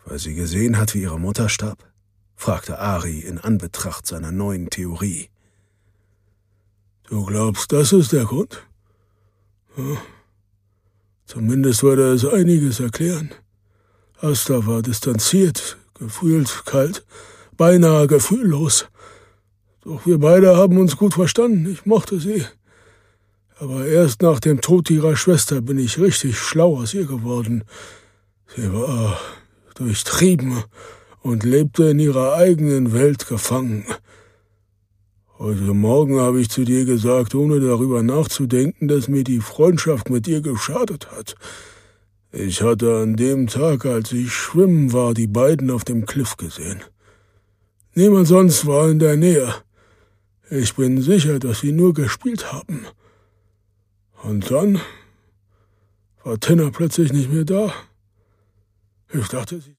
Weil sie gesehen hat, wie ihre Mutter starb?« fragte Ari in Anbetracht seiner neuen Theorie. »Du glaubst, das ist der Grund?« »Ja. Zumindest würde es einiges erklären. Asta war distanziert, gefühlt kalt, beinahe gefühllos. Doch wir beide haben uns gut verstanden, ich mochte sie. Aber erst nach dem Tod ihrer Schwester bin ich richtig schlau aus ihr geworden. Sie war durchtrieben und lebte in ihrer eigenen Welt gefangen. Heute Morgen habe ich zu dir gesagt, ohne darüber nachzudenken, dass mir die Freundschaft mit ihr geschadet hat. Ich hatte an dem Tag, als ich schwimmen war, die beiden auf dem Kliff gesehen. Niemand sonst war in der Nähe. Ich bin sicher, dass sie nur gespielt haben. Und dann war Tinna plötzlich nicht mehr da. Ich dachte, sie